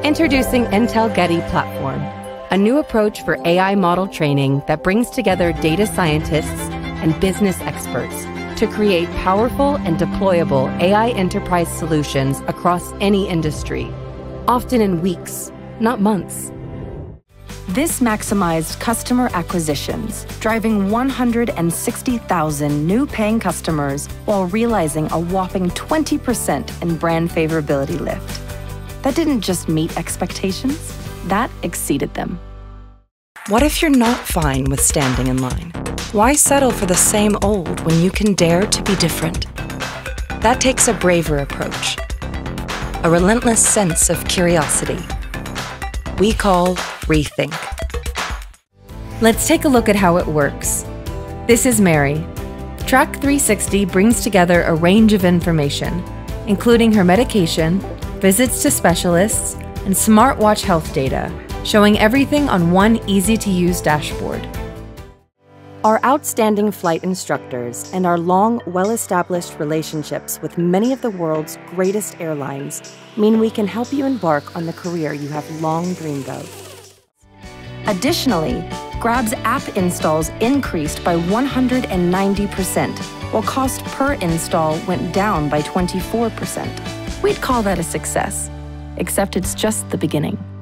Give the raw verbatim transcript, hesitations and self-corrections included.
Introducing Intel Getty Platform, a new approach for A I model training that brings together data scientists and business experts to create powerful and deployable A I enterprise solutions across any industry, often in weeks, not months. This maximized customer acquisitions, driving one hundred sixty thousand new paying customers while realizing a whopping twenty percent in brand favorability lift. That didn't just meet expectations, that exceeded them. What if you're not fine with standing in line? Why settle for the same old when you can dare to be different? That takes a braver approach, a relentless sense of curiosity. We call Rethink. Let's take a look at how it works. This is Mary. Track three sixty brings together a range of information, including her medication, visits to specialists, and smartwatch health data, showing everything on one easy-to-use dashboard. Our outstanding flight instructors and our long, well-established relationships with many of the world's greatest airlines mean we can help you embark on the career you have long dreamed of. Additionally, Grab's app installs increased by one hundred ninety percent, while cost per install went down by twenty-four percent. We'd call that a success, except it's just the beginning.